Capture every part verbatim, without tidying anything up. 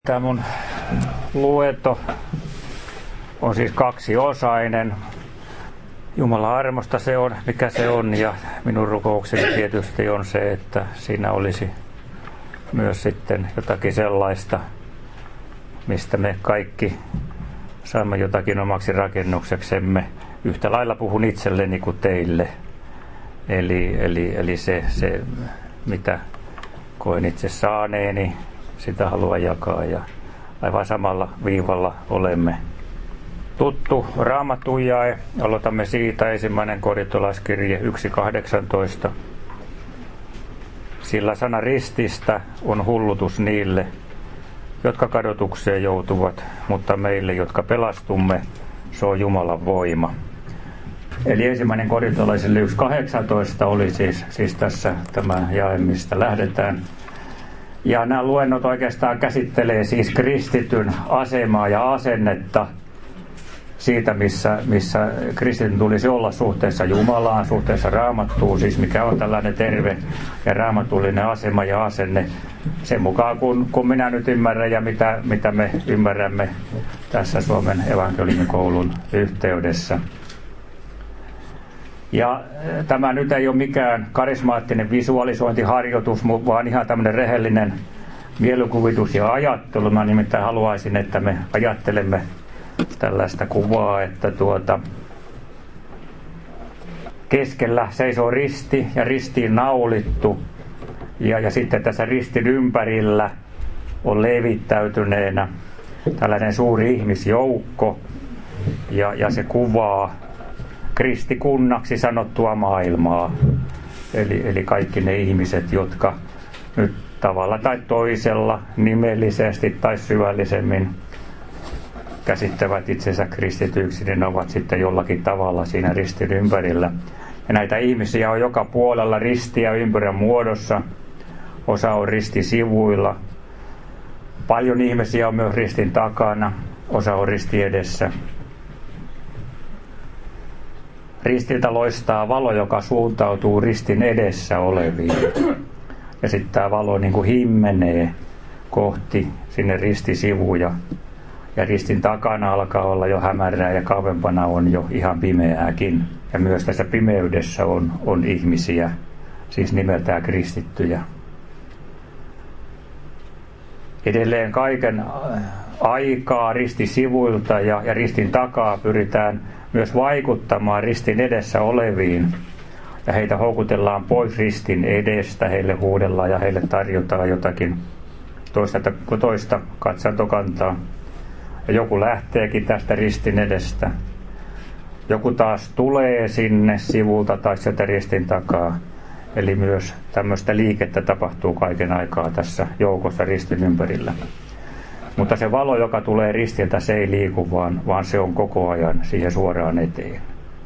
Tämä mun luento on siis kaksiosainen. Jumalan armosta se on, mikä se on, ja minun rukoukseni tietysti on se, että siinä olisi myös sitten jotakin sellaista, mistä me kaikki saamme jotakin omaksi rakennukseksemme. Yhtä lailla puhun itselleni kuin teille. Eli, eli, eli se, se, mitä koen itse saaneeni, sitä haluan jakaa, ja aivan samalla viivalla olemme. Tuttu Raamattujae, aloitamme siitä, ensimmäinen korintolaiskirje yksi kahdeksantoista. Sillä sana rististä on hullutus niille, jotka kadotukseen joutuvat, mutta meille, jotka pelastumme, se on Jumalan voima. Eli ensimmäinen korintolaisille yksi kahdeksantoista oli siis, siis tässä tämä jae, mistä lähdetään. Ja nämä luennot oikeastaan käsittelee siis kristityn asemaa ja asennetta siitä, missä, missä kristityn tulisi olla suhteessa Jumalaan, suhteessa Raamattuun, siis mikä on tällainen terve ja raamatullinen asema ja asenne sen mukaan, kun, kun minä nyt ymmärrän ja mitä, mitä me ymmärrämme tässä Suomen evankeliumikoulun yhteydessä. Ja tämä nyt ei ole mikään karismaattinen visualisointiharjoitus, vaan ihan tämmöinen rehellinen mielikuvitus ja ajattelu. Mä nimittäin haluaisin, että me ajattelemme tällaista kuvaa, että tuota, keskellä seisoo risti ja ristiin naulittu, ja, ja sitten tässä ristin ympärillä on levittäytyneenä tällainen suuri ihmisjoukko, ja, ja se kuvaa kristikunnaksi sanottua maailmaa. Eli, eli kaikki ne ihmiset, jotka nyt tavalla tai toisella, nimellisesti tai syvällisemmin käsittävät itsensä kristityiksi, niin ne ovat sitten jollakin tavalla siinä ristin ympärillä. Ja näitä ihmisiä on joka puolella ristiä ympyrän muodossa. Osa on ristisivuilla. Paljon ihmisiä on myös ristin takana. Osa on risti edessä. Ristiltä loistaa valo, joka suuntautuu ristin edessä oleviin. Ja sitten tämä valo niin kuin himmenee kohti sinne ristisivuja. Ja ristin takana alkaa olla jo hämärää ja kauempana on jo ihan pimeääkin. Ja myös tässä pimeydessä on, on ihmisiä, siis nimeltään kristittyjä. Edelleen kaiken aikaa ristisivuilta ja, ja ristin takaa pyritään myös vaikuttamaan ristin edessä oleviin. Ja heitä houkutellaan pois ristin edestä, heille huudellaan ja heille tarjotaan jotakin toista, toista katsantokantaa. Ja joku lähteekin tästä ristin edestä. Joku taas tulee sinne sivulta tai sieltä ristin takaa. Eli myös tämmöistä liikettä tapahtuu kaiken aikaa tässä joukossa ristin ympärillä. Mutta se valo, joka tulee ristiltä, se ei liiku, vaan, vaan se on koko ajan siihen suoraan eteen.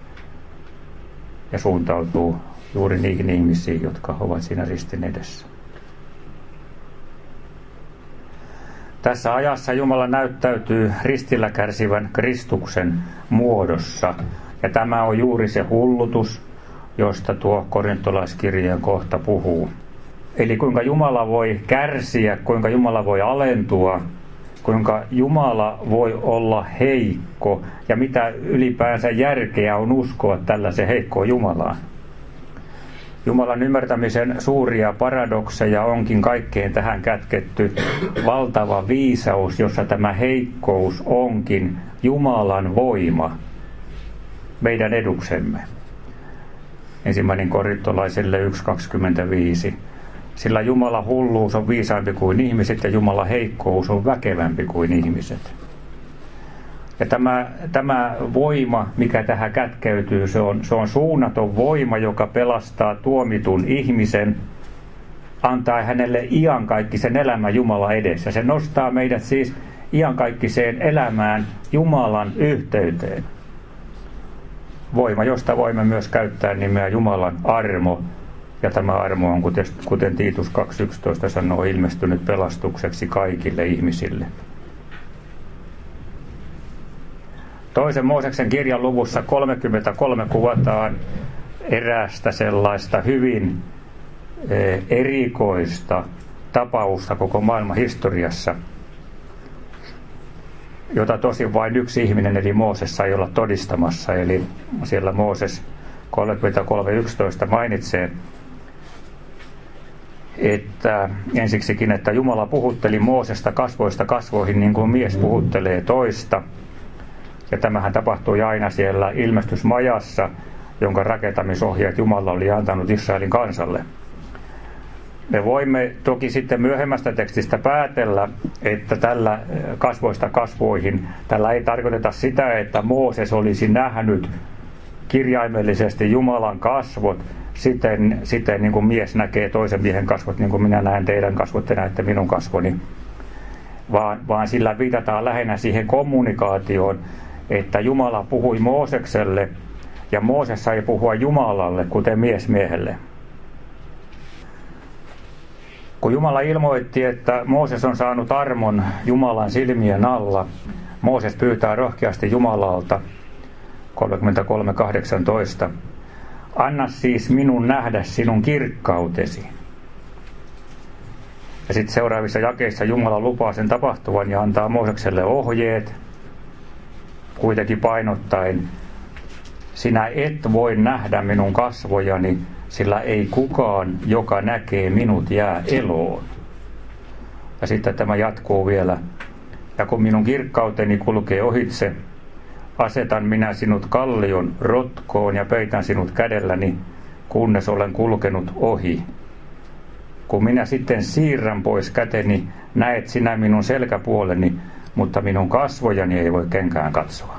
Ja suuntautuu juuri niihin ihmisiin, jotka ovat siinä ristin edessä. Tässä ajassa Jumala näyttäytyy ristillä kärsivän Kristuksen muodossa. Ja tämä on juuri se hullutus, josta tuo korintolaiskirjeen kohta puhuu. Eli kuinka Jumala voi kärsiä, kuinka Jumala voi alentua, kuinka Jumala voi olla heikko ja mitä ylipäänsä järkeä on uskoa tällaisen heikkoon Jumalaan. Jumalan ymmärtämisen suuria paradokseja onkin kaikkeen tähän kätketty valtava viisaus, jossa tämä heikkous onkin Jumalan voima meidän eduksemme. Ensimmäinen korintolaisille yksi kaksikymmentäviisi. Sillä Jumalan hulluus on viisaampi kuin ihmiset ja Jumalan heikkous on väkevämpi kuin ihmiset. Ja tämä, tämä voima, mikä tähän kätkeytyy, se on, se on suunnaton voima, joka pelastaa tuomitun ihmisen, antaa hänelle iankaikkisen elämän Jumalan edessä. Se nostaa meidät siis iankaikkiseen elämään Jumalan yhteyteen. Voima, josta voimme myös käyttää nimeä Jumalan armo. Ja tämä armo on, kuten, kuten Tiitus kaksi yksitoista sanoo, ilmestynyt pelastukseksi kaikille ihmisille. Toisen Mooseksen kirjan luvussa kolmekymmentäkolme kuvataan eräästä sellaista hyvin erikoista tapausta koko maailman historiassa. jota tosin vain yksi ihminen eli Mooses sai olla todistamassa. Eli siellä Mooses kolmekymmentäkolme yksitoista mainitsee, että ensiksikin, että Jumala puhutteli Moosesta kasvoista kasvoihin niin kuin mies puhuttelee toista. Ja tämähän tapahtui aina siellä ilmestysmajassa, jonka rakentamisohjeet Jumala oli antanut Israelin kansalle. Me voimme toki sitten myöhemmästä tekstistä päätellä, että tällä kasvoista kasvoihin, tällä ei tarkoiteta sitä, että Mooses olisi nähnyt kirjaimellisesti Jumalan kasvot, siten, siten niin kuin mies näkee toisen miehen kasvot, niin kuin minä näen teidän kasvot, te näette minun kasvoni. Vaan, vaan sillä viitataan lähinnä siihen kommunikaatioon, että Jumala puhui Moosekselle ja Mooses sai puhua Jumalalle, kuten mies miehelle. Kun Jumala ilmoitti, että Mooses on saanut armon Jumalan silmien alla, Mooses pyytää rohkeasti Jumalalta, kolmekymmentäkolme kahdeksantoista, anna siis minun nähdä sinun kirkkautesi. Ja sitten seuraavissa jakeissa Jumala lupaa sen tapahtuvan ja antaa Moosekselle ohjeet, kuitenkin painottaen, sinä et voi nähdä minun kasvojani, sillä ei kukaan, joka näkee minut, jää eloon. Ja sitten tämä jatkuu vielä. Ja kun minun kirkkauteni kulkee ohitse, asetan minä sinut kallion rotkoon ja peitän sinut kädelläni, kunnes olen kulkenut ohi. Kun minä sitten siirrän pois käteni, näet sinä minun selkäpuoleni, mutta minun kasvojani ei voi kenkään katsoa.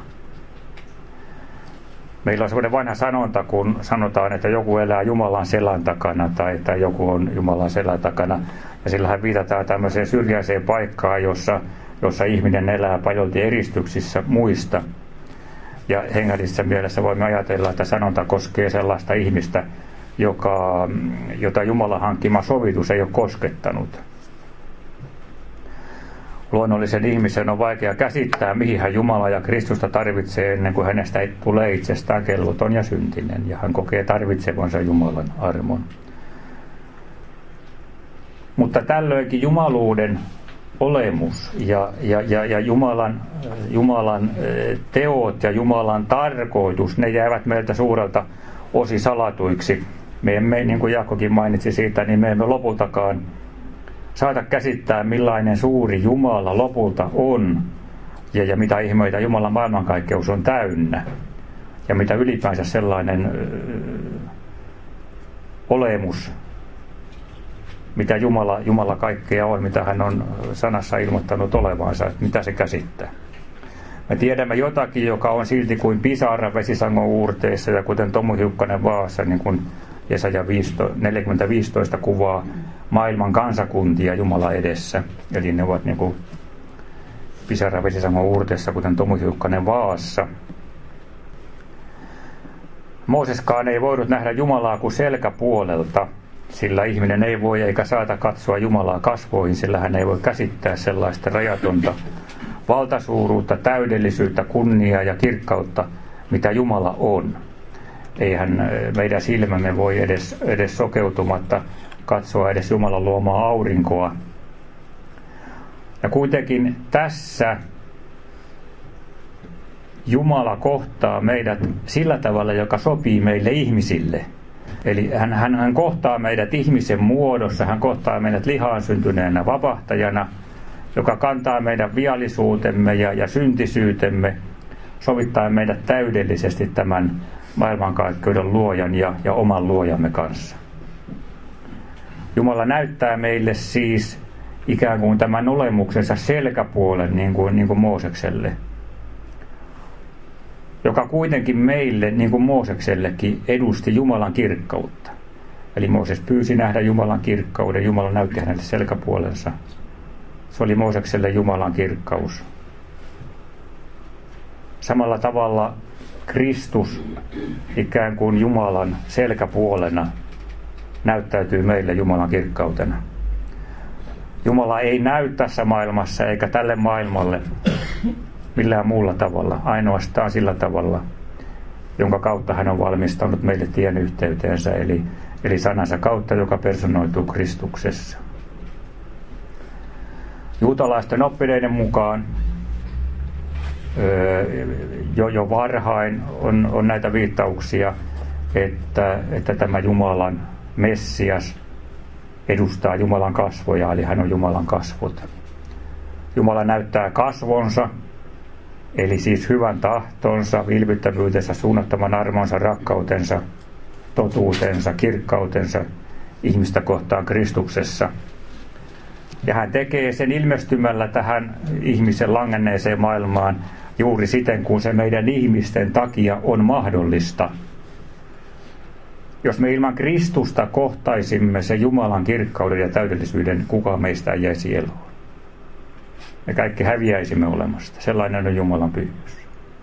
Meillä on sellainen vanha sanonta, kun sanotaan, että joku elää Jumalan selän takana tai että joku on Jumalan selän takana. Ja sillähän viitataan tämmöiseen syrjäiseen paikkaan, jossa, jossa ihminen elää paljolti eristyksissä muista. Ja hengällisessä mielessä voimme ajatella, että sanonta koskee sellaista ihmistä, joka, jota Jumalan hankkima sovitus ei ole koskettanut. Luonnollisen ihmisen on vaikea käsittää, mihin hän Jumala ja Kristusta tarvitsee ennen kuin hänestä tulee itsestään kelvoton ja syntinen, ja hän kokee tarvitsevansa Jumalan armon. Mutta tällöinkin jumaluuden olemus ja, ja, ja, ja Jumalan, Jumalan teot ja Jumalan tarkoitus, ne jäävät meiltä suurelta osin salatuiksi. Me emme, niin kuin Jaakkokin mainitsi siitä, niin me emme lopultakaan saata käsittää, millainen suuri Jumala lopulta on ja, ja mitä ihmeitä Jumalan maailmankaikkeus on täynnä ja mitä ylipäänsä sellainen ö, olemus, mitä Jumala, Jumala kaikkea on, mitä hän on sanassa ilmoittanut olevansa, että mitä se käsittää. Me tiedämme jotakin, joka on silti kuin pisara vesisangon uurteissa ja kuten Tomu Hiukkanen Vaassa, niin kuin Jesaja neljäkymmentä viisitoista kuvaa maailman kansakuntia Jumala edessä. Eli ne ovat niin kuin pisara vesisangon uurteissa, kuten Tomu Hiukkanen Vaassa. Mooseskaan ei voinut nähdä Jumalaa kuin selkäpuolelta, sillä ihminen ei voi eikä saata katsoa Jumalaa kasvoihin, sillä hän ei voi käsittää sellaista rajatonta valtasuuruutta, täydellisyyttä, kunniaa ja kirkkautta, mitä Jumala on. Eihän meidän silmämme voi edes, edes sokeutumatta katsoa edes Jumalan luomaa aurinkoa. Ja kuitenkin tässä Jumala kohtaa meidät sillä tavalla, joka sopii meille ihmisille. Eli hän, hän, hän kohtaa meidät ihmisen muodossa, hän kohtaa meidät lihaan syntyneenä vapahtajana, joka kantaa meidän viallisuutemme ja, ja syntisyytemme, sovittaa meidät täydellisesti tämän maailmankaikkeuden luojan ja, ja oman luojamme kanssa. Jumala näyttää meille siis ikään kuin tämän olemuksensa selkäpuolen, niin kuin, niin kuin Moosekselle, joka kuitenkin meille, niin kuin Mooseksellekin, edusti Jumalan kirkkautta. Eli Mooses pyysi nähdä Jumalan kirkkauden, Jumala näytti hänelle selkäpuolensa. Se oli Moosekselle Jumalan kirkkaus. Samalla tavalla Kristus ikään kuin Jumalan selkäpuolena näyttäytyy meille Jumalan kirkkautena. Jumala ei näy tässä maailmassa eikä tälle maailmalle millään muulla tavalla, ainoastaan sillä tavalla, jonka kautta hän on valmistanut meille tien yhteyteensä, eli, eli sanansa kautta, joka personoituu Kristuksessa. Juutalaisten oppineiden mukaan jo, jo varhain on, on näitä viittauksia, että, että tämä Jumalan Messias edustaa Jumalan kasvoja, eli hän on Jumalan kasvot. Jumala näyttää kasvonsa, eli siis hyvän tahtonsa, vilpittömyytensä, suunnattoman armonsa, rakkautensa, totuutensa, kirkkautensa ihmistä kohtaan Kristuksessa. Ja hän tekee sen ilmestymällä tähän ihmisen langenneeseen maailmaan juuri siten, kun se meidän ihmisten takia on mahdollista. Jos me ilman Kristusta kohtaisimme se Jumalan kirkkauden ja täydellisyyden, kukaan meistä ei jäisi eloon. Me kaikki häviäisimme olemasta. Sellainen on Jumalan pyhyys.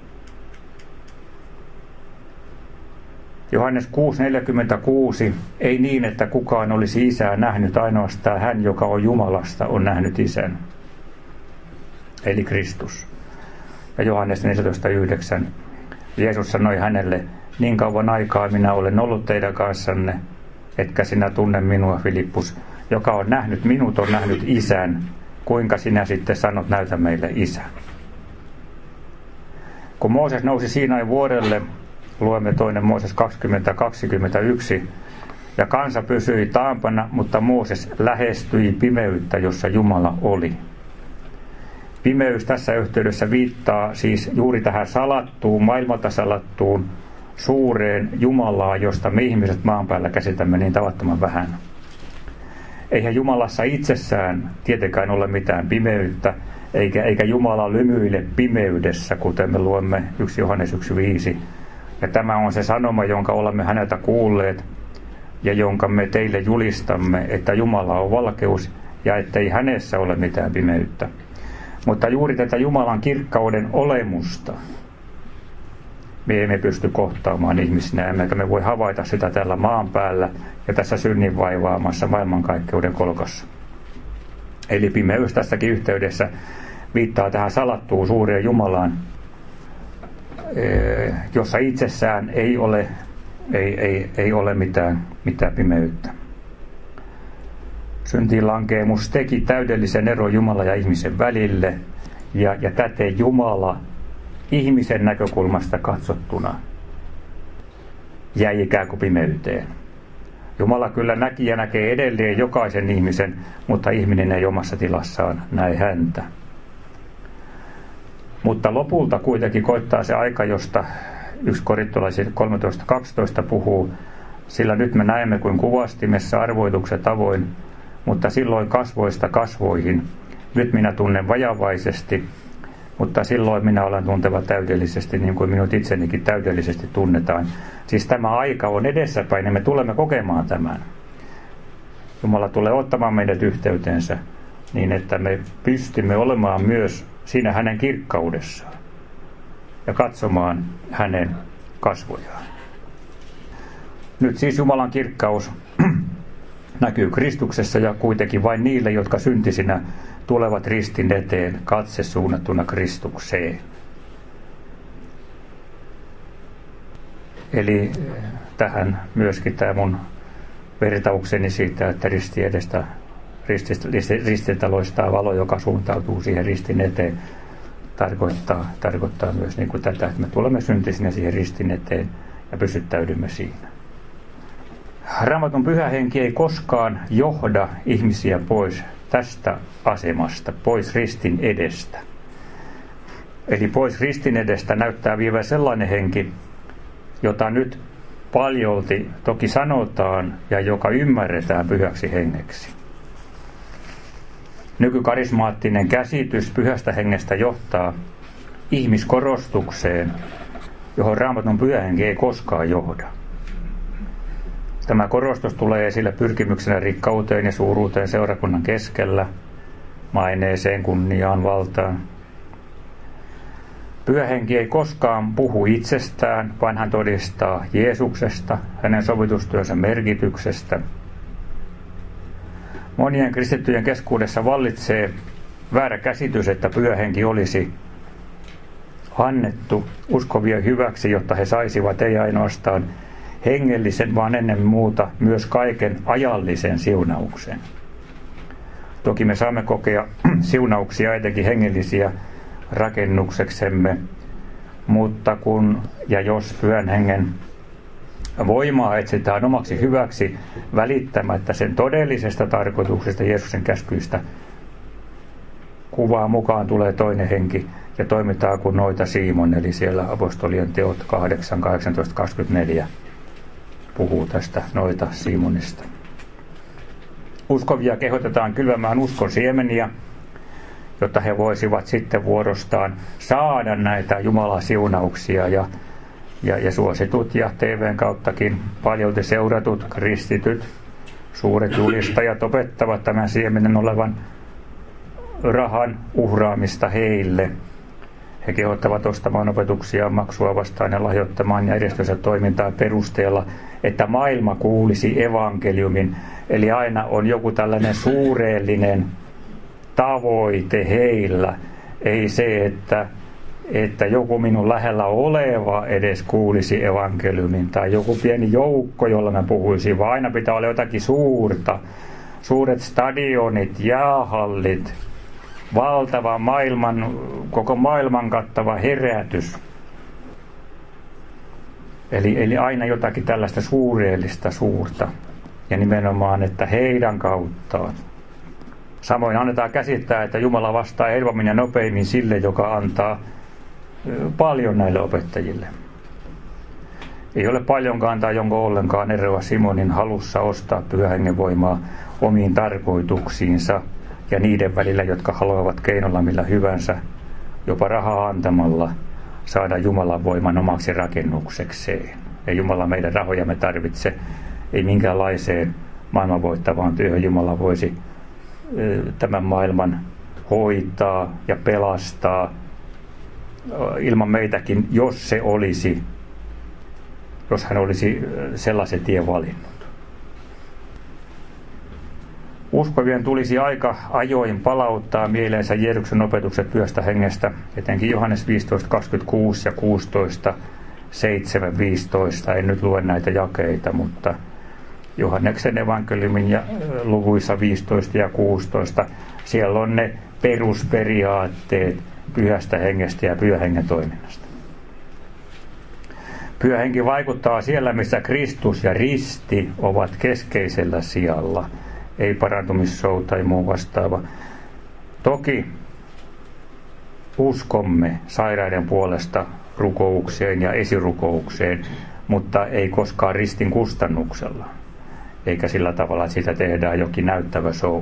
Johannes kuusi neljäkymmentäkuusi. Ei niin, että kukaan olisi Isää nähnyt, ainoastaan hän, joka on Jumalasta, on nähnyt Isän. Eli Kristus. Ja Johannes neljätoista yhdeksän. Jeesus sanoi hänelle, niin kauan aikaa minä olen ollut teidän kanssanne, etkä sinä tunne minua, Filippus. Joka on nähnyt minut, on nähnyt Isän. Kuinka sinä sitten sanot, näytä meille Isän? Kun Mooses nousi Siinain vuorelle, luemme toinen Mooses kaksikymmentä kaksikymmentäyksi, ja kansa pysyi taampana, mutta Mooses lähestyi pimeyttä, jossa Jumala oli. Pimeys tässä yhteydessä viittaa siis juuri tähän salattuun, maailmalta salattuun, suureen Jumalaa, josta me ihmiset maan päällä käsitämme niin tavattoman vähän. Eihän Jumalassa itsessään tietenkään ole mitään pimeyttä, eikä, eikä Jumala lymyile pimeydessä, kuten me luemme yksi Johannes yksi viisi. Ja tämä on se sanoma, jonka olemme häneltä kuulleet ja jonka me teille julistamme, että Jumala on valkeus ja ettei hänessä ole mitään pimeyttä. Mutta juuri tätä Jumalan kirkkauden olemusta me emme pysty kohtaamaan ihmisinä, emmekä me voi havaita sitä tällä maan päällä ja tässä synnin vaivaamassa maailmankaikkeuden kolkassa. Eli pimeys tässäkin yhteydessä viittaa tähän salattuun suureen Jumalaan, jossa itsessään ei ole, ei, ei, ei ole mitään, mitään pimeyttä. Syntiinlankeemus teki täydellisen eron Jumalan ja ihmisen välille, ja, ja täten Jumala ihmisen näkökulmasta katsottuna jäi ikään kuin pimeyteen. Jumala kyllä näki ja näkee edelleen jokaisen ihmisen, mutta ihminen ei omassa tilassaan näe häntä. Mutta lopulta kuitenkin koittaa se aika, josta yksi korintolaiset kolmetoista kaksitoista puhuu, sillä nyt me näemme kuin kuvastimessa arvoitukset avoin, mutta silloin kasvoista kasvoihin. Nyt minä tunnen vajavaisesti, mutta silloin minä olen tunteva täydellisesti, niin kuin minut itsenikin täydellisesti tunnetaan. Siis tämä aika on edessäpäin ja me tulemme kokemaan tämän. Jumala tulee ottamaan meidät yhteytensä niin, että me pystymme olemaan myös siinä hänen kirkkaudessaan ja katsomaan hänen kasvojaan. Nyt siis Jumalan kirkkaus näkyy Kristuksessa ja kuitenkin vain niille, jotka syntisinä tulevat ristin eteen katse suunnattuna Kristukseen. Eli tähän myöskin tämä mun vertaukseni siitä, että ristin edestä, rististä, ristiltä loistaa valo, joka suuntautuu siihen ristin eteen, tarkoittaa, tarkoittaa myös niin kuin tätä, että me tulemme syntisinä siihen ristin eteen ja pysyttäydymme siinä. Raamatun pyhä henki ei koskaan johda ihmisiä pois tästä asemasta, pois ristin edestä. Eli pois ristin edestä näyttää vievä sellainen henki, jota nyt paljolti toki sanotaan ja joka ymmärretään pyhäksi hengeksi. Nykykarismaattinen käsitys pyhästä hengestä johtaa ihmiskorostukseen, johon Raamatun pyhä henki ei koskaan johda. Tämä korostus tulee esille pyrkimyksenä rikkauteen ja suuruuteen seurakunnan keskellä, maineeseen, kunniaan, valtaan. Pyhä henki ei koskaan puhu itsestään, vaan hän todistaa Jeesuksesta, hänen sovitustyönsä merkityksestä. Monien kristittyjen keskuudessa vallitsee väärä käsitys, että pyhä henki olisi annettu uskovien hyväksi, jotta he saisivat ei ainoastaan hengellisen, vaan ennen muuta myös kaiken ajallisen siunauksen. Toki me saamme kokea siunauksia, etenkin hengellisiä, rakennukseksemme, mutta kun ja jos Pyhän Hengen voimaa etsitään omaksi hyväksi välittämättä sen todellisesta tarkoituksesta Jeesuksen käskyistä, kuvaan mukaan tulee toinen henki ja toimitaan kuin noita Simon, eli siellä apostolien teot kahdeksan, kahdeksantoista, kaksikymmentäneljä puhuu tästä noita Simonista. Uskovia kehotetaan kylvämään uskon siemeniä, jotta he voisivat sitten vuorostaan saada näitä Jumalan siunauksia ja, ja, ja suositut ja T V:n kauttakin paljolti seuratut kristityt, suuret julistajat opettavat tämän siemenen olevan rahan uhraamista heille. He kehottavat ostamaan opetuksia maksua vastaan ja lahjoittamaan järjestönsä toimintaa perusteella, että maailma kuulisi evankeliumin. Eli aina on joku tällainen suureellinen tavoite heillä. Ei se, että, että joku minun lähellä oleva edes kuulisi evankeliumin tai joku pieni joukko, jolla mä puhuisin, vaan aina pitää olla jotakin suurta. Suuret stadionit, jäähallit, valtava maailman, koko maailman kattava herätys. Eli, eli aina jotakin tällaista suureellista suurta. Ja nimenomaan, että heidän kauttaan. Samoin annetaan käsittää, että Jumala vastaa helpommin ja nopeimmin sille, joka antaa paljon näille opettajille. Ei ole paljonkaan tai jonko ollenkaan eroa Simonin halussa ostaa Pyhän Hengen voimaa omiin tarkoituksiinsa ja niiden välillä, jotka haluavat keinolla millä hyvänsä, jopa rahaa antamalla, saada Jumalan voiman omaksi rakennuksekseen. Ei Jumala meidän rahojamme tarvitse, ei minkäänlaiseen maailman voittavaan työhön. Jumala voisi tämän maailman hoitaa ja pelastaa ilman meitäkin, jos se olisi, jos hän olisi sellaisen tien valinnut. Uskovien tulisi aika ajoin palauttaa mieleensä Jeesuksen opetukset Pyhästä Hengestä, etenkin Johannes viisitoista kaksikymmentäkuusi ja kuusitoista seitsemän viisitoista. En nyt lue näitä jakeita, mutta Johanneksen evankeliumin ja luvuissa viisitoista ja kuusitoista, siellä on ne perusperiaatteet Pyhästä Hengestä ja Pyhän Hengen toiminnasta. Pyhä Henki vaikuttaa siellä, missä Kristus ja risti ovat keskeisellä sijalla, ei parantumisshow tai muu vastaava. Toki uskomme sairaiden puolesta rukoukseen ja esirukoukseen, mutta ei koskaan ristin kustannuksella, eikä sillä tavalla, että siitä tehdään jokin näyttävä show.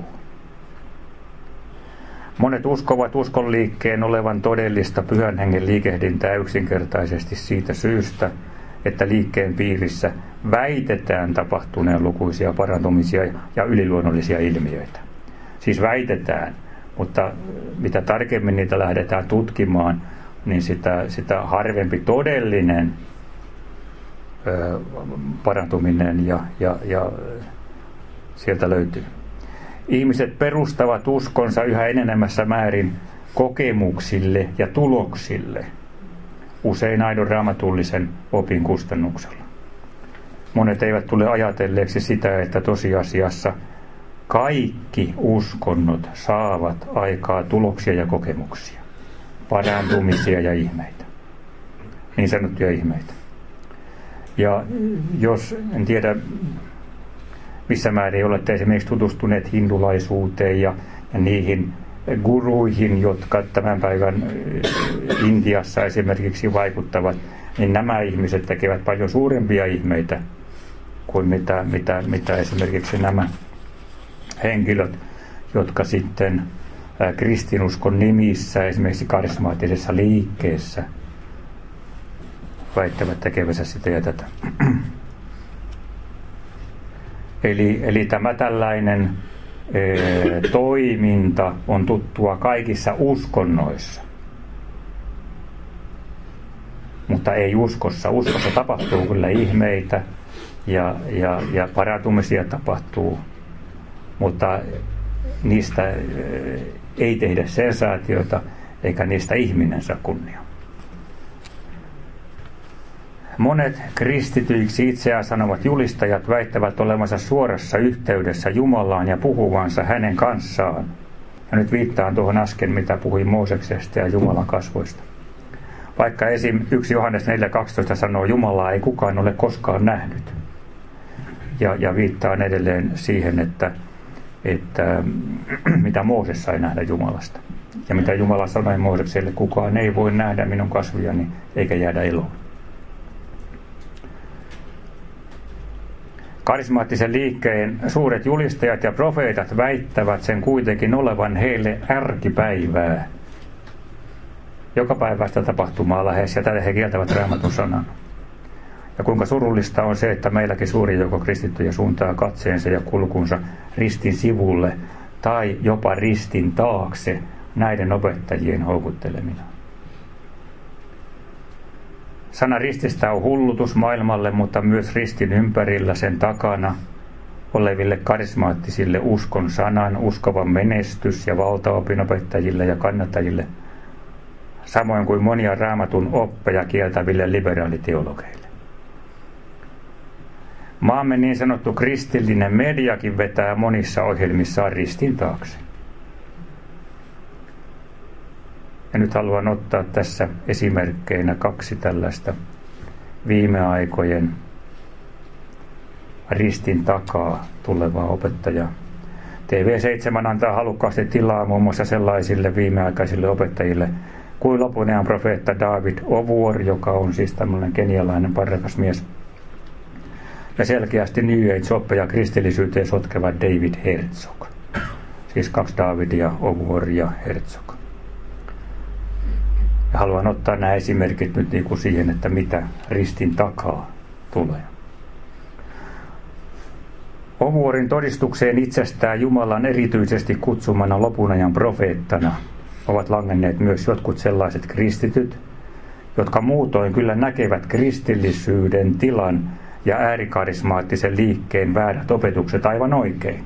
Monet uskovat uskonliikkeen olevan todellista Pyhän Hengen liikehdintää yksinkertaisesti siitä syystä, että liikkeen piirissä väitetään tapahtuneen lukuisia parantumisia ja yliluonnollisia ilmiöitä. Siis väitetään, mutta mitä tarkemmin niitä lähdetään tutkimaan, niin sitä, sitä harvempi todellinen ö, parantuminen ja, ja, ja sieltä löytyy. Ihmiset perustavat uskonsa yhä enenemässä määrin kokemuksille ja tuloksille, usein aidon raamatullisen opin kustannuksella. Monet eivät tule ajatelleeksi sitä, että tosiasiassa kaikki uskonnot saavat aikaa tuloksia ja kokemuksia, parantumisia ja ihmeitä, niin sanottuja ihmeitä. Ja jos, en tiedä missä määrin olette esimerkiksi tutustuneet hindulaisuuteen ja, ja niihin guruihin, jotka tämän päivän Intiassa esimerkiksi vaikuttavat, niin nämä ihmiset tekevät paljon suurempia ihmeitä kuin mitä, mitä, mitä esimerkiksi nämä henkilöt, jotka sitten kristinuskon nimissä esimerkiksi karismaattisessa liikkeessä väittävät tekevänsä sitä ja tätä. Eli, eli tämä tällainen e, toiminta on tuttua kaikissa uskonnoissa, mutta ei uskossa. Uskossa tapahtuu kyllä ihmeitä ja, ja, ja parantumisia tapahtuu, mutta niistä e, ei tehdä sensaatiota eikä niistä ihminen saa kunnia. Monet kristityiksi itseään sanovat julistajat väittävät olevansa suorassa yhteydessä Jumalaan ja puhuvansa hänen kanssaan. Ja nyt viittaan tuohon äsken, mitä puhuin Mooseksesta ja Jumalan kasvoista. Vaikka esim. yksi Johannes neljä kaksitoista sanoo, Jumalaa ei kukaan ole koskaan nähnyt. Ja, ja viittaan edelleen siihen, että, että mitä Mooses sai nähdä Jumalasta. Ja mitä Jumala sanoi Moosekselle, kukaan ei voi nähdä minun kasvojani eikä jäädä eloon. Karismaattisen liikkeen suuret julistajat ja profeetat väittävät sen kuitenkin olevan heille arkipäivää. Joka päivästä tapahtumaa lähes, ja tätä he kieltävät Raamatun sanan. Ja kuinka surullista on se, että meilläkin suuri joukko kristittyjä suuntaa katseensa ja kulkunsa ristin sivulle tai jopa ristin taakse näiden opettajien houkuttelemina. Sana rististä on hullutus maailmalle, mutta myös ristin ympärillä sen takana oleville karismaattisille uskon sanan, uskovan menestys ja valtaopinopettajille ja kannattajille, samoin kuin monia Raamatun oppeja kieltäville liberaaliteologeille. Maamme niin sanottu kristillinen mediakin vetää monissa ohjelmissaan ristin taakse. Ja nyt haluan ottaa tässä esimerkkeinä kaksi tällaista viime aikojen ristin takaa tulevaa opettajaa. T V seitsemän antaa halukkaasti tilaa muun muassa sellaisille viimeaikaisille opettajille kuin lopunean profeetta David Ovuor, joka on siis tämmöinen kenialainen parrakas mies, ja selkeästi New Age-oppeja kristillisyyteen sotkeva David Herzog. Siis kaksi Davidia, Ovuor ja Herzog. Ja haluan ottaa nämä esimerkit nyt niin kuin siihen, että mitä ristin takaa tulee. Ovuorin todistukseen itsestään Jumalan erityisesti kutsumana lopunajan profeettana ovat langenneet myös jotkut sellaiset kristityt, jotka muutoin kyllä näkevät kristillisyyden tilan ja äärikarismaattisen liikkeen väärät opetukset aivan oikein.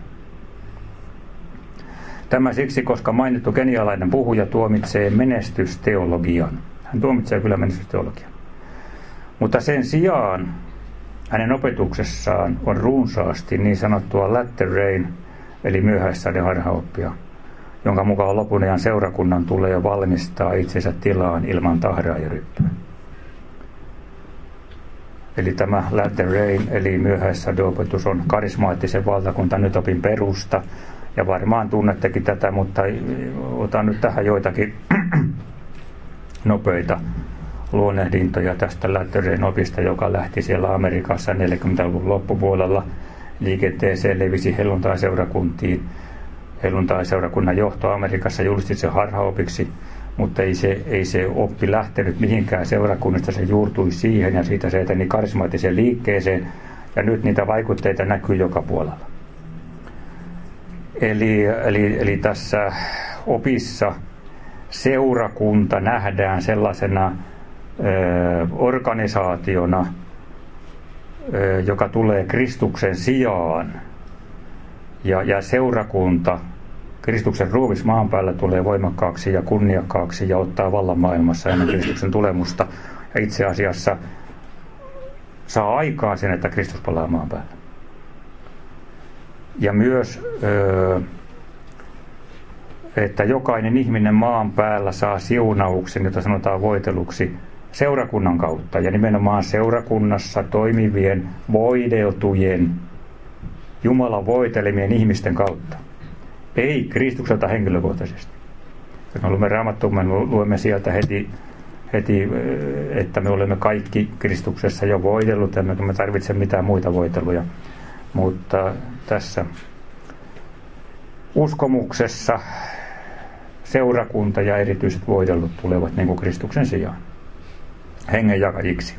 Tämä siksi, koska mainittu kenialainen puhuja tuomitsee menestysteologian. Hän tuomitsee kyllä menestysteologian. Mutta sen sijaan hänen opetuksessaan on runsaasti niin sanottua latter rain, eli myöhäissäden harhaoppia, jonka mukaan lopunajan seurakunnan tulee valmistaa itsensä tilaan ilman tahraa ja ryppyä. Eli tämä latter rain, eli myöhäissädeopetus, on karismaattisen valtakunta nyt opin perusta. Ja varmaan tunnettekin tätä, mutta otan nyt tähän joitakin nopeita luonnehdintoja tästä latter rain opista, joka lähti siellä Amerikassa neljäkymmentäluvun loppupuolella liikenteeseen, levisi helluntaiseurakuntiin. Helluntaiseurakunnan johto Amerikassa julisti sen harhaopiksi, mutta ei se, ei se oppi lähtenyt mihinkään seurakunnasta, se juurtui siihen ja siitä se eteni karismaattiseen liikkeeseen, ja nyt niitä vaikutteita näkyy joka puolella. Eli, eli, eli tässä opissa seurakunta nähdään sellaisena ö, organisaationa, ö, joka tulee Kristuksen sijaan. Ja, ja seurakunta, Kristuksen ruumis maan päällä, tulee voimakkaaksi ja kunniakkaaksi ja ottaa vallan maailmassa ennen Kristuksen tulemusta. Ja itse asiassa saa aikaa sen, että Kristus palaa maan päällä. Ja myös, että jokainen ihminen maan päällä saa siunauksen, jota sanotaan voiteluksi, seurakunnan kautta. Ja nimenomaan seurakunnassa toimivien, voideltujen, Jumalan voitelemien ihmisten kautta. Ei Kristukselta henkilökohtaisesti. Jos me luemme Raamattua, me luemme sieltä heti, heti, että me olemme kaikki Kristuksessa jo voidellut, emmekä me tarvitse mitään muita voiteluja. Mutta tässä uskomuksessa seurakunta ja erityiset voidellut tulevat niin kuin Kristuksen sijaan hengenjakajiksi.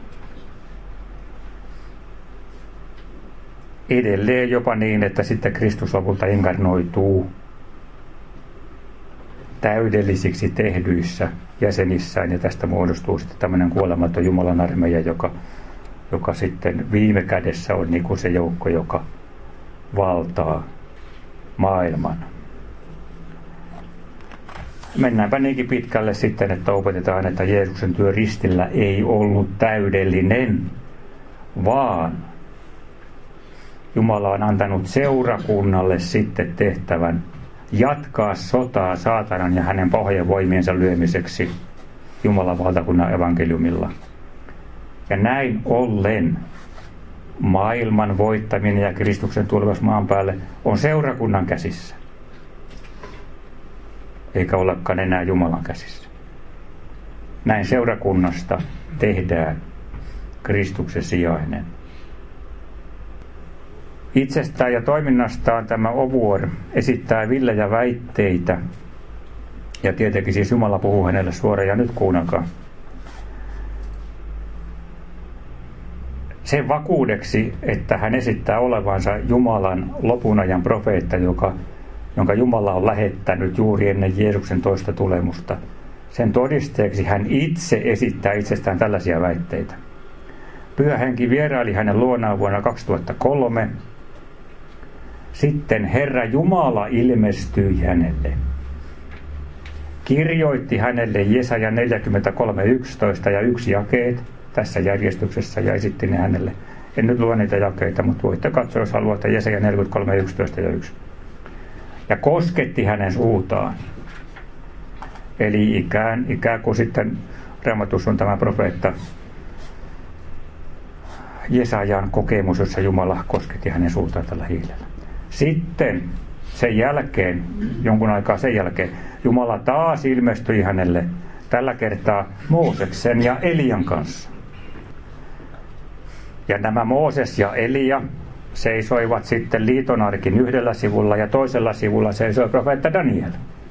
Edelleen jopa niin, että sitten Kristus lopulta inkarnoituu täydellisiksi tehdyissä jäsenissään, ja tästä muodostuu sitten tämmöinen kuolematon Jumalan armeija, joka joka sitten viime kädessä on niin kuin se joukko, joka valtaa maailman. Mennäänpä niinkin pitkälle sitten, että opetetaan, että Jeesuksen työ ristillä ei ollut täydellinen, vaan Jumala on antanut seurakunnalle sitten tehtävän, jatkaa sotaa saatanan ja hänen pahojen voimiensa lyömiseksi Jumalan valtakunnan evankeliumilla. Ja näin ollen maailman voittaminen ja Kristuksen tulevas maan päälle on seurakunnan käsissä, eikä olekaan enää Jumalan käsissä. Näin seurakunnasta tehdään Kristuksen sijainen. Itsestään ja toiminnastaan tämä Ovuor esittää villejä väitteitä, ja tietenkin siis Jumala puhuu hänelle suoraan, ja nyt kuunnelkaa. Sen vakuudeksi, että hän esittää olevansa Jumalan lopun ajan profeetta, joka, jonka Jumala on lähettänyt juuri ennen Jeesuksen toista tulemusta, sen todisteeksi hän itse esittää itsestään tällaisia väitteitä. Pyhä Henki vieraili hänen luonaan vuonna kaksituhattakolme. Sitten Herra Jumala ilmestyi hänelle. Kirjoitti hänelle Jesaja neljäkymmentäkolme yksitoista ja yksi jakeet tässä järjestyksessä ja esitti ne hänelle. En nyt lue niitä jakeita, mutta voitte katsoa, jos haluatte, Jesaja neljäkymmentäkolme yksitoista ja yksi. Ja kosketti hänen suutaan. Eli ikään, ikään kuin sitten Raamatussa on tämä profeetta Jesajan kokemus, jossa Jumala kosketti hänen suutaan tällä hiilellä. Sitten sen jälkeen, jonkun aikaa sen jälkeen, Jumala taas ilmestyi hänelle, tällä kertaa Mooseksen ja Elian kanssa. Ja nämä Mooses ja Elia seisoivat sitten liitonarkin yhdellä sivulla ja toisella sivulla seisoi profeetta Daniel.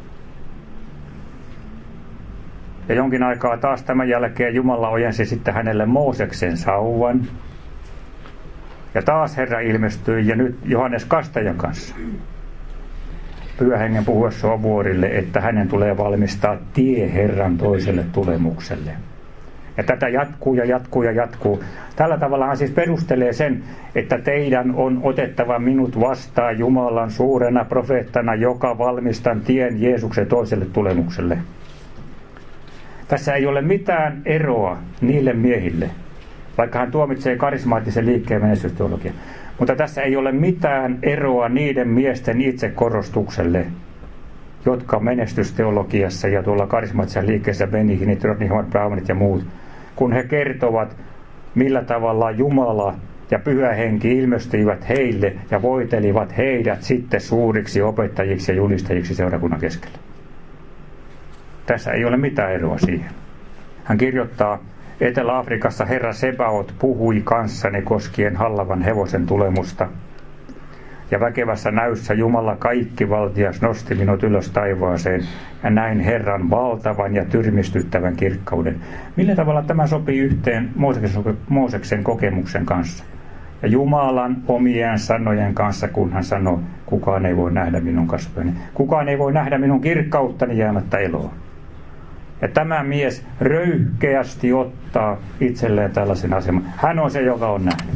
Ja jonkin aikaa taas tämän jälkeen Jumala ojensi sitten hänelle Mooseksen sauvan. Ja taas Herra ilmestyi, ja nyt Johannes Kastajan kanssa. Pyhä Hengen puhuessa Ovuorille, että hänen tulee valmistaa tie Herran toiselle tulemukselle. Ja tätä jatkuu ja jatkuu ja jatkuu. Tällä tavalla hän siis perustelee sen, että teidän on otettava minut vastaan Jumalan suurena profeettana, joka valmistan tien Jeesuksen toiselle tulemukselle. Tässä ei ole mitään eroa niille miehille, vaikka hän tuomitsee karismaattisen liikkeen menestysteologian. Mutta tässä ei ole mitään eroa niiden miesten itsekorostukselle, jotka menestysteologiassa ja tuolla karismaattisessa liikkeessä Benny Hinnit, Rodney Howard-Brownit ja muut, kun he kertovat, millä tavalla Jumala ja Pyhä Henki ilmestyivät heille ja voitelivat heidät sitten suuriksi opettajiksi ja julistajiksi seurakunnan keskellä. Tässä ei ole mitään eroa siihen. Hän kirjoittaa, Etelä-Afrikassa Herra Sebaot puhui kanssani koskien hallavan hevosen tulemusta. Ja väkevässä näyssä Jumala kaikkivaltias nosti minut ylös taivaaseen ja näin Herran valtavan ja tyrmistyttävän kirkkauden. Millä tavalla tämä sopii yhteen Mooseksen kokemuksen kanssa? Ja Jumalan omien sanojen kanssa, kun hän sanoi, kukaan ei voi nähdä minun kasvojani. Kukaan ei voi nähdä minun kirkkauttani jäämättä eloon. Ja tämä mies röyhkeästi ottaa itselleen tällaisen aseman. Hän on se, joka on nähnyt.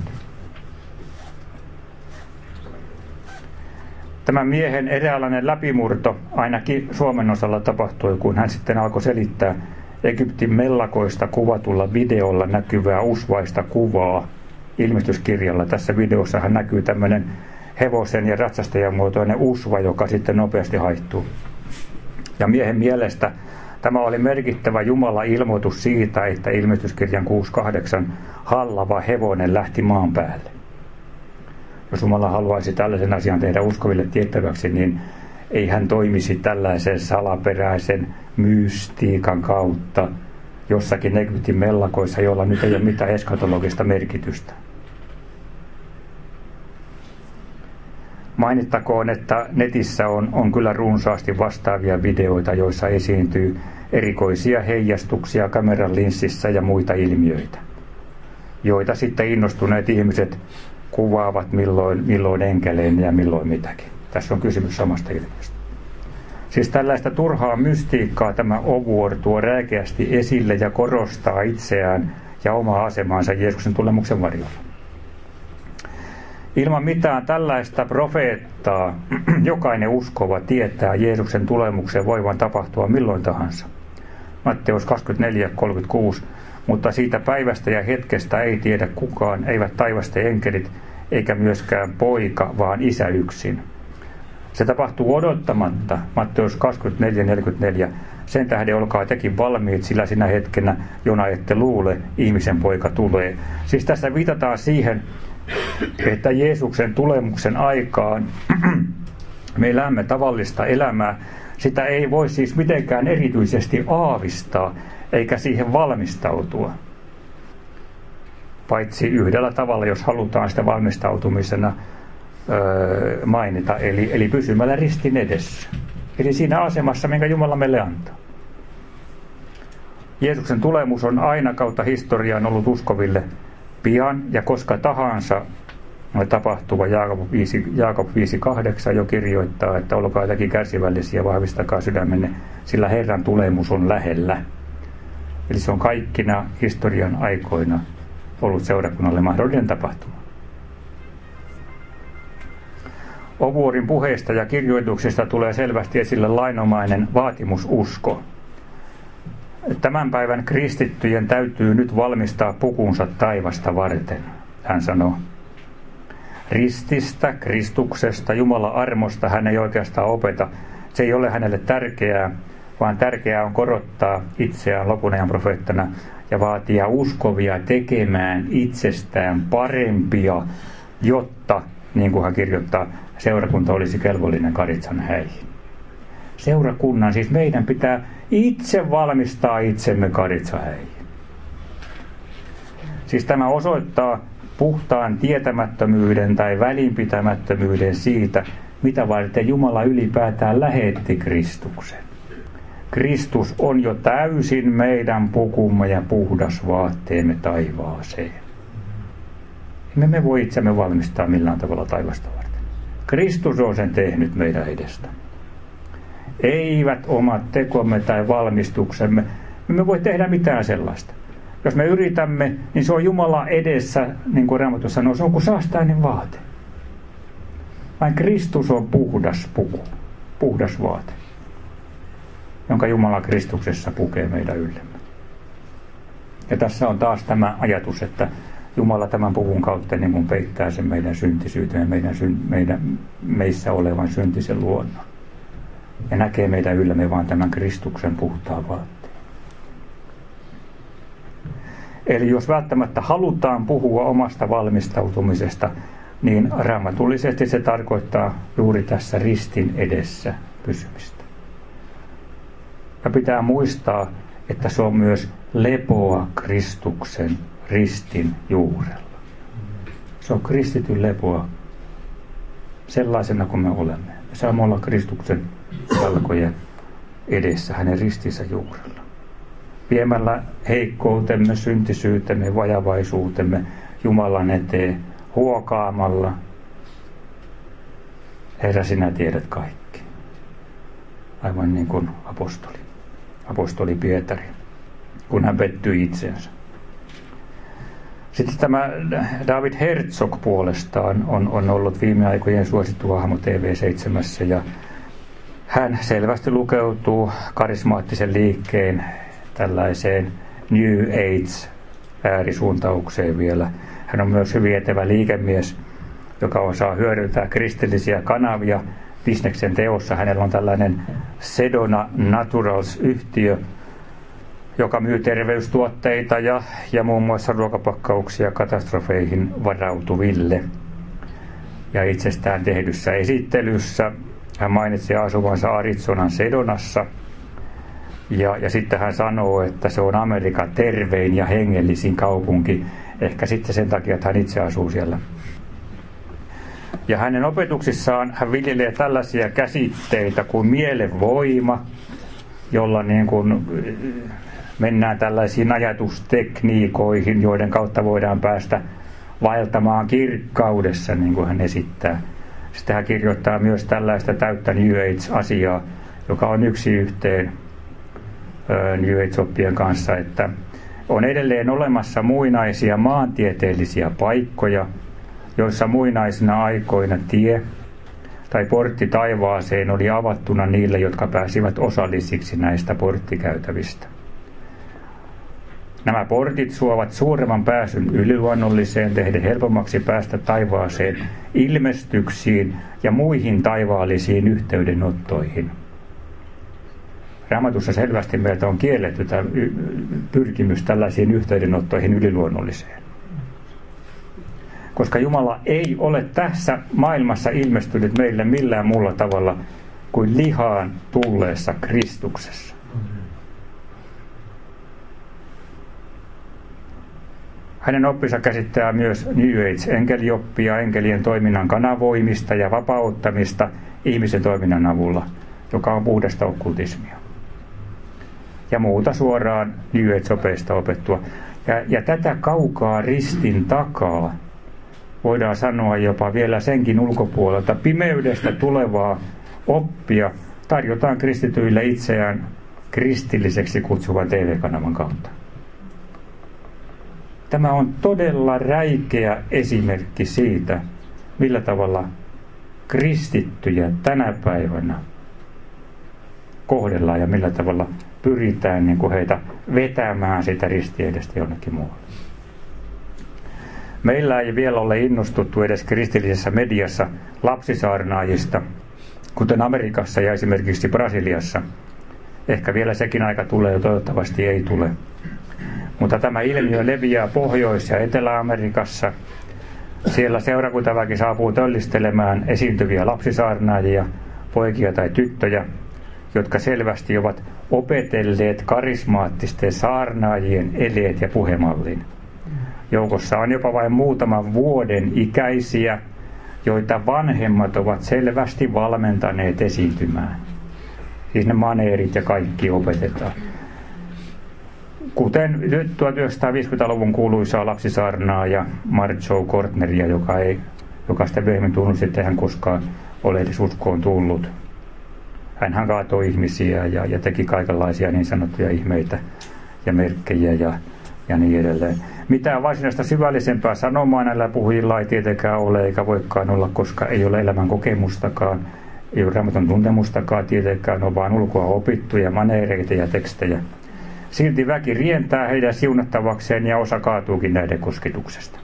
Tämä miehen eräänlainen läpimurto ainakin Suomen osalla tapahtui, kun hän sitten alkoi selittää Egyptin mellakoista kuvatulla videolla näkyvää usvaista kuvaa ilmestyskirjalla. Tässä videossa hän näkyy tämmöinen hevosen ja ratsastajan muotoinen usva, joka sitten nopeasti haihtuu. Ja miehen mielestä tämä oli merkittävä Jumalan ilmoitus siitä, että ilmestyskirjan kuusi kahdeksan hallava hevonen lähti maan päälle. Jos Jumala haluaisi tällaisen asian tehdä uskoville tiettäväksi, niin ei hän toimisi tällaisen salaperäisen mystiikan kautta jossakin Egyptin mellakoissa, jolla nyt ei ole mitään eskatologista merkitystä. Mainittakoon, että netissä on, on kyllä runsaasti vastaavia videoita, joissa esiintyy erikoisia heijastuksia kameran linssissä ja muita ilmiöitä, joita sitten innostuneet ihmiset kuvaavat milloin, milloin enkeleen ja milloin mitäkin. Tässä on kysymys samasta ilmiöstä. Siis tällaista turhaa mystiikkaa tämä Ovuor tuo räikeästi esille ja korostaa itseään ja omaa asemaansa Jeesuksen tulemuksen varjolla. Ilman mitään tällaista profeettaa jokainen uskova tietää Jeesuksen tulemuksen voivan tapahtua milloin tahansa. Matteus kaksikymmentäneljä kolmekymmentäkuusi. Mutta siitä päivästä ja hetkestä ei tiedä kukaan, eivät taivasten enkelit, eikä myöskään poika, vaan isä yksin. Se tapahtuu odottamatta, Matteus kaksikymmentäneljä neljäkymmentäneljä. Sen tähden olkaa tekin valmiit, sillä sinä hetkenä, jona ette luule, ihmisen poika tulee. Siis tässä viitataan siihen, että Jeesuksen tulemuksen aikaan me elämme tavallista elämää. Sitä ei voi siis mitenkään erityisesti aavistaa, eikä siihen valmistautua. Paitsi yhdellä tavalla, jos halutaan sitä valmistautumisena öö, mainita, eli, eli pysymällä ristin edessä. Eli siinä asemassa, minkä Jumala meille antaa. Jeesuksen tulemus on aina kautta historiaan ollut uskoville pian ja koska tahansa tapahtuva. Jaakob viisi kahdeksan jo kirjoittaa, että olkaa jotakin kärsivällisiä, vahvistakaa sydämenne, sillä Herran tulemus on lähellä. Eli se on kaikkina historian aikoina ollut seurakunnalle mahdollinen tapahtuma. Ovuorin puheista ja kirjoituksista tulee selvästi esille lainomainen vaatimususko. Tämän päivän kristittyjen täytyy nyt valmistaa pukunsa taivasta varten, hän sanoo. Rististä, Kristuksesta, Jumalan armosta hän ei oikeastaan opeta. Se ei ole hänelle tärkeää, vaan tärkeää on korottaa itseään lopun ajan profeettana ja vaatia uskovia tekemään itsestään parempia, jotta, niin kuin hän kirjoittaa, seurakunta olisi kelvollinen karitsan häihin. Seurakunnan, siis meidän pitää itse valmistaa itsemme karitsan häihin. Siis tämä osoittaa puhtaan tietämättömyyden tai välinpitämättömyyden siitä, mitä varten Jumala ylipäätään lähetti Kristuksen. Kristus on jo täysin meidän pukumme ja puhdas vaatteemme taivaaseen. Emme me voi itsemme valmistaa millään tavalla taivasta varten. Kristus on sen tehnyt meidän edestä. Eivät omat tekomme tai valmistuksemme. Emme voi tehdä mitään sellaista. Jos me yritämme, niin se on Jumala edessä, niin kuin Raamattu sanoo, se on kuin saastainen vaate. Vain Kristus on puhdas puku, puhdas vaate, jonka Jumala Kristuksessa pukee meidän yllemme. Ja tässä on taas tämä ajatus, että Jumala tämän puvun kautta niin kuin peittää sen meidän syntisyyteen, meidän, meidän meissä olevan syntisen luonnon. Ja näkee meidän yllämme vaan tämän Kristuksen puhtaan vaatteen. Eli jos välttämättä halutaan puhua omasta valmistautumisesta, niin raamatullisesti se tarkoittaa juuri tässä ristin edessä pysymistä. Ja pitää muistaa, että se on myös lepoa Kristuksen ristin juurella. Se on kristityn lepoa sellaisena kuin me olemme. Me saamme olla Kristuksen jalkojen edessä, hänen ristinsä juurella. Viemällä heikkoutemme, syntisyytemme, vajavaisuutemme Jumalan eteen, huokaamalla. Herra, sinä tiedät kaikki. Aivan niin kuin apostoli, apostoli Pietari, kun hän pettyi itseensä. Sitten tämä David Herzog puolestaan on, on ollut viime aikojen suosittu hahmo T V seitsemän ja hän selvästi lukeutuu karismaattisen liikkeen tällaiseen New Age-äärisuuntaukseen vielä. Hän on myös hyvin etevä liikemies, joka osaa hyödyntää kristillisiä kanavia bisneksen teossa. Hänellä on tällainen Sedona Naturals-yhtiö, joka myy terveystuotteita ja, ja muun muassa ruokapakkauksia katastrofeihin varautuville. Ja itsestään tehdyssä esittelyssä hän mainitsi asuvansa Arizonan Sedonassa. Ja, ja sitten hän sanoo, että se on Amerikan tervein ja hengellisin kaupunki. Ehkä sitten sen takia, että hän itse asuu siellä. Ja hänen opetuksissaan hän viljelee tällaisia käsitteitä kuin mielenvoima, jolla niin kuin mennään tällaisiin ajatustekniikoihin, joiden kautta voidaan päästä vaeltamaan kirkkaudessa, niin kuin hän esittää. Sitten hän kirjoittaa myös tällaista täyttä New Age-asiaa, joka on yksi yhteen New Age-oppien kanssa, että on edelleen olemassa muinaisia maantieteellisiä paikkoja, joissa muinaisina aikoina tie tai portti taivaaseen oli avattuna niille, jotka pääsivät osallisiksi näistä porttikäytävistä. Nämä portit suovat suuremman pääsyn yliluonnolliseen, tehden helpommaksi päästä taivaaseen ilmestyksiin ja muihin taivaallisiin yhteydenottoihin. Raamatussa selvästi meiltä on kielletty tämä pyrkimys tällaisiin yhteydenottoihin yliluonnolliseen. Koska Jumala ei ole tässä maailmassa ilmestynyt meille millään muulla tavalla kuin lihaan tulleessa Kristuksessa. Hänen oppinsa käsittää myös New Age-enkelioppia, enkelien toiminnan kanavoimista ja vapauttamista ihmisen toiminnan avulla, joka on puhdasta okkultismia. Ja muuta suoraan New Age-opeista opettua. Ja, ja tätä kaukaa ristin takaa, voidaan sanoa jopa vielä senkin ulkopuolelta, pimeydestä tulevaa oppia tarjotaan kristityille itseään kristilliseksi kutsuvan T V-kanavan kautta. Tämä on todella räikeä esimerkki siitä, millä tavalla kristittyjä tänä päivänä kohdellaan ja millä tavalla pyritään niin kuin heitä vetämään sitä ristiedestä jonnekin muualle. Meillä ei vielä ole innostuttu edes kristillisessä mediassa lapsisaarnaajista, kuten Amerikassa ja esimerkiksi Brasiliassa. Ehkä vielä sekin aika tulee ja toivottavasti ei tule. Mutta tämä ilmiö leviää Pohjois- ja Etelä-Amerikassa. Siellä seurakuntaväki saapuu töllistelemään esiintyviä lapsisaarnaajia, poikia tai tyttöjä, jotka selvästi ovat opetelleet karismaattisten saarnaajien eleet ja puhemallin. Joukossa on jopa vain muutaman vuoden ikäisiä, joita vanhemmat ovat selvästi valmentaneet esiintymään. Siis ne maneerit ja kaikki opetetaan. Kuten tuhatyhdeksänsataaviisikymmentäluvun kuuluisaa lapsisaarnaaja Marjoe Kortneria, joka, ei, joka sitä myöhemmin tunnusti, että hän koskaan ole edes uskoon tullut. Hänhän kaatoi ihmisiä ja, ja teki kaikenlaisia niin sanottuja ihmeitä ja merkkejä ja, ja niin edelleen. Mitään varsinaista syvällisempää sanomaa näillä puhujilla ei tietenkään ole, eikä voikaan olla, koska ei ole elämän kokemustakaan, ei ole raamatun tuntemustakaan tietenkään, on vaan ulkoa opittuja maneereita ja tekstejä. Silti väki rientää heidän siunattavakseen ja osa kaatuukin näiden kosketuksesta.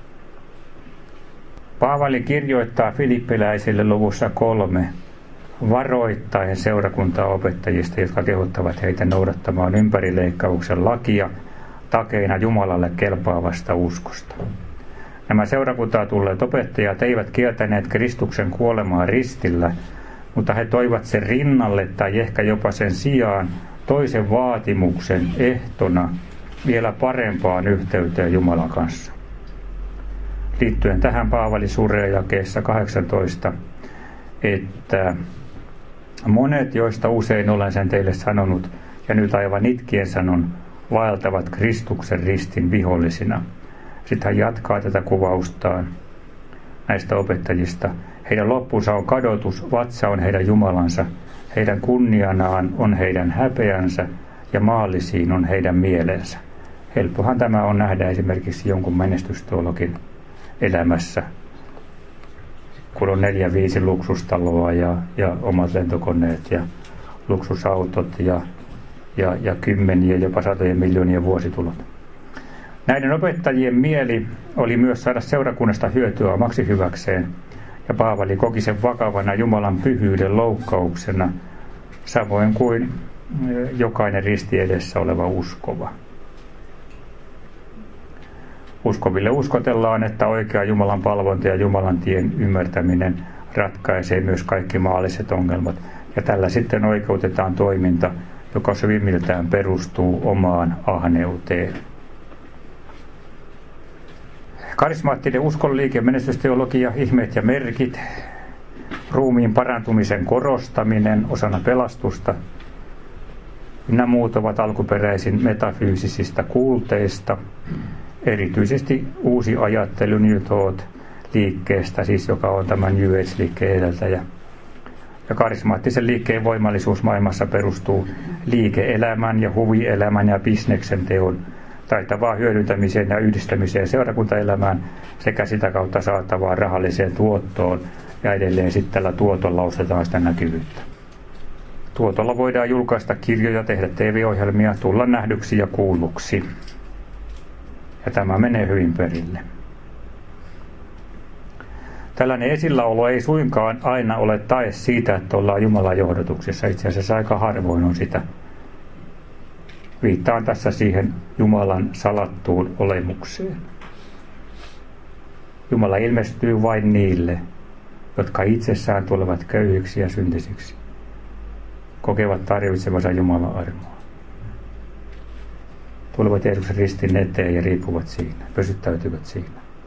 Paavali kirjoittaa filippiläisille luvussa kolme varoittaen seurakuntaa opettajista, jotka kehottavat heitä noudattamaan ympärileikkauksen lakia takeina Jumalalle kelpaavasta uskosta. Nämä seurakuntaa tulleet opettajat eivät kieltäneet Kristuksen kuolemaa ristillä, mutta he toivat sen rinnalle tai ehkä jopa sen sijaan toisen vaatimuksen ehtona vielä parempaan yhteyteen Jumalan kanssa. Liittyen tähän Paavali suree jakeessa kahdeksantoista, että monet, joista usein olen sen teille sanonut, ja nyt aivan itkien sanon, vaeltavat Kristuksen ristin vihollisina. Sitten hän jatkaa tätä kuvaustaan näistä opettajista. Heidän loppunsa on kadotus, vatsa on heidän Jumalansa, heidän kunnianaan on heidän häpeänsä ja maallisiin on heidän mielensä. Helppohan tämä on nähdä esimerkiksi jonkun menestysteologin elämässä, kun on neljä viisi luksustaloa ja, ja omat lentokoneet ja luksusautot ja, ja, ja kymmeniä, jopa satojen miljoonien vuositulot. Näiden opettajien mieli oli myös saada seurakunnasta hyötyä omaksi hyväkseen, ja Paavali koki sen vakavana Jumalan pyhyyden loukkauksena, samoin kuin jokainen risti edessä oleva uskova. Uskoville uskotellaan, että oikea Jumalan palvonta ja Jumalan tien ymmärtäminen ratkaisee myös kaikki maalliset ongelmat, ja tällä sitten oikeutetaan toiminta, joka syvimmiltään perustuu omaan ahneuteen. Karismaattinen uskonliike, menestysteologia, ihmeet ja merkit, ruumiin parantumisen korostaminen osana pelastusta. Nämä muut ovat alkuperäisin metafyysisistä kulteista, erityisesti uusi ajattelu New Thought-liikkeestä, siis joka on tämän New Age-liikkeen edeltäjä. Ja karismaattisen liikkeen voimallisuus maailmassa perustuu liike-elämän ja huvielämän ja bisneksen teon taitavaa hyödyntämiseen ja yhdistämiseen seurakuntaelämään sekä sitä kautta saatavaan rahalliseen tuottoon, ja edelleen sitten tällä tuotolla ostetaan sitä näkyvyyttä. Tuotolla voidaan julkaista kirjoja, tehdä T V-ohjelmia, tulla nähdyksi ja kuulluksi. Ja tämä menee hyvin perille. Tällainen esilläolo ei suinkaan aina ole tae siitä, että ollaan Jumalan johdotuksessa. Itse asiassa aika harvoin on sitä. Viittaan tässä siihen Jumalan salattuun olemukseen. Jumala ilmestyy vain niille, jotka itsessään tulevat köyhiksi ja syntisiksi, kokevat tarvitsevansa Jumalan armoa. Tulevat Jeesuksen ristin eteen ja riippuvat siinä, pysyttäytyvät siinä.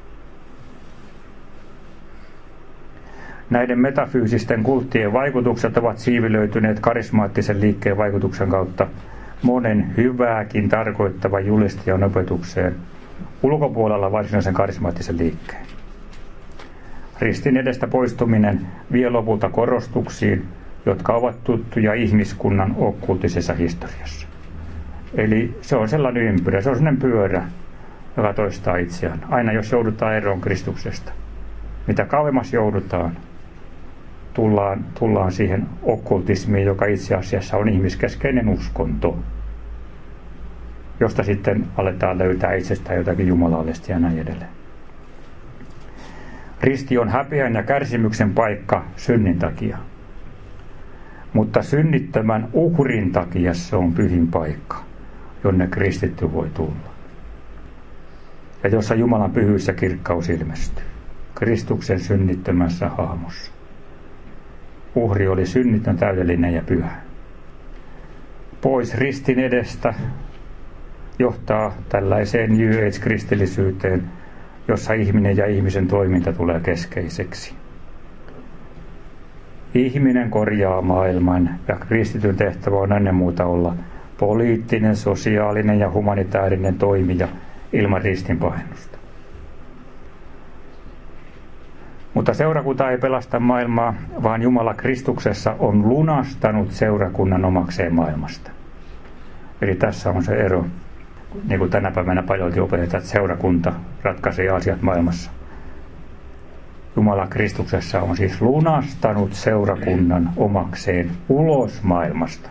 Näiden metafyysisten kulttien vaikutukset ovat siivilöityneet karismaattisen liikkeen vaikutuksen kautta monen hyvääkin tarkoittavan julistajan opetukseen ulkopuolella varsinaisen karismaattisen liikkeen. Ristin edestä poistuminen vie lopulta korostuksiin, jotka ovat tuttuja ihmiskunnan okkultisessa historiassa. Eli se on sellainen ympyrä, se on sellainen pyörä, joka toistaa itseään. Aina jos joudutaan eroon Kristuksesta, mitä kauemmas joudutaan, tullaan, tullaan siihen okkultismiin, joka itse asiassa on ihmiskeskeinen uskonto, josta sitten aletaan löytää itsestään jotakin jumalallista ja näin edelleen. Risti on häpeän ja kärsimyksen paikka synnin takia, mutta synnittömän uhrin takia se on pyhin paikka, jonne kristitty voi tulla. Ja jossa Jumalan pyhyys ja kirkkaus ilmestyy, Kristuksen synnittömässä hahmossa. Uhri oli synnitön, täydellinen ja pyhä. Pois ristin edestä johtaa tällaiseen New Age-kristillisyyteen, jossa ihminen ja ihmisen toiminta tulee keskeiseksi. Ihminen korjaa maailman ja kristityn tehtävä on ennen muuta olla poliittinen, sosiaalinen ja humanitaarinen toimija ilman ristinpahennusta. Mutta seurakunta ei pelasta maailmaa, vaan Jumala Kristuksessa on lunastanut seurakunnan omakseen maailmasta. Eli tässä on se ero. Niin kuin tänä päivänä paljon opetetaan, että seurakunta ratkaisee asiat maailmassa. Jumala Kristuksessa on siis lunastanut seurakunnan omakseen ulos maailmasta.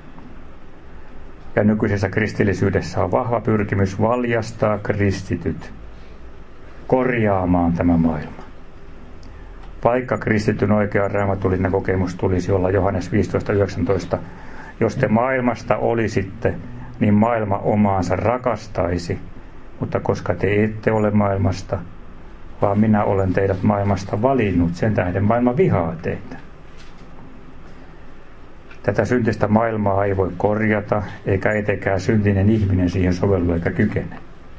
Ja nykyisessä kristillisyydessä on vahva pyrkimys valjastaa kristityt korjaamaan tämä maailma. Vaikka kristityn oikea raamatullinen kokemus tulisi olla Johannes viisitoista yhdeksäntoista, jos te maailmasta olisitte, niin maailma omaansa rakastaisi, mutta koska te ette ole maailmasta, vaan minä olen teidät maailmasta valinnut, sen tähden maailma vihaa teitä. Tätä syntistä maailmaa ei voi korjata, eikä etenkään syntinen ihminen siihen sovellu eikä kykene.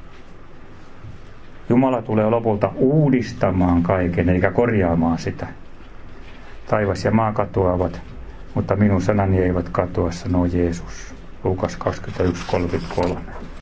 Jumala tulee lopulta uudistamaan kaiken, eikä korjaamaan sitä. Taivas ja maa katoavat, mutta minun sanani eivät katoa, sanoo Jeesus. Luukas kaksikymmentäyksi kolmekymmentäkolme.